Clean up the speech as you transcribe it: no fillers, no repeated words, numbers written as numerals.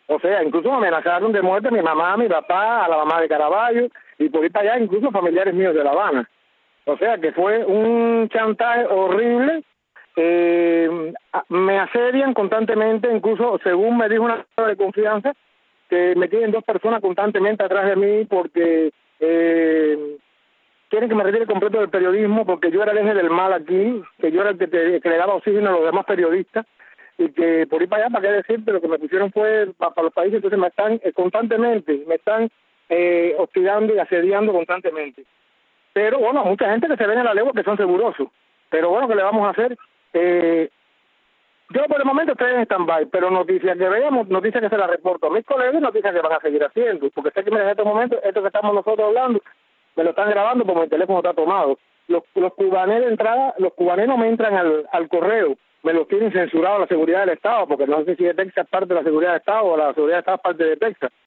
O sea, incluso me amenazaron de muerte a mi mamá, a mi papá, a la mamá de Caraballo, y por ir para allá incluso familiares míos de La Habana. O sea, que fue un chantaje horrible. Me asedian constantemente, incluso según me dijo una persona de confianza, que me tienen 2 personas constantemente atrás de mí porque quieren que me retire completo del periodismo, porque yo era el eje del mal aquí, que yo era el que le daba oxígeno a los demás periodistas, y que por ir para allá, para qué decirte, lo que me pusieron fue para los países. Entonces me están constantemente, me están hostigando y asediando constantemente. Pero bueno, mucha gente que se ven en la legua que son segurosos. Pero bueno, ¿qué le vamos a hacer? Yo por el momento estoy en stand-by, pero noticias que veamos, noticias que se las reporto a mis colegas, noticias que van a seguir haciendo, porque sé que en estos momentos, esto que estamos nosotros hablando, me lo están grabando porque mi teléfono está tomado. Los cubaneros de entrada, los cubaneros me entran al correo, me los tienen censurado la seguridad del Estado, porque no sé si de Texas es parte de la seguridad del Estado o la seguridad del Estado es parte de Texas.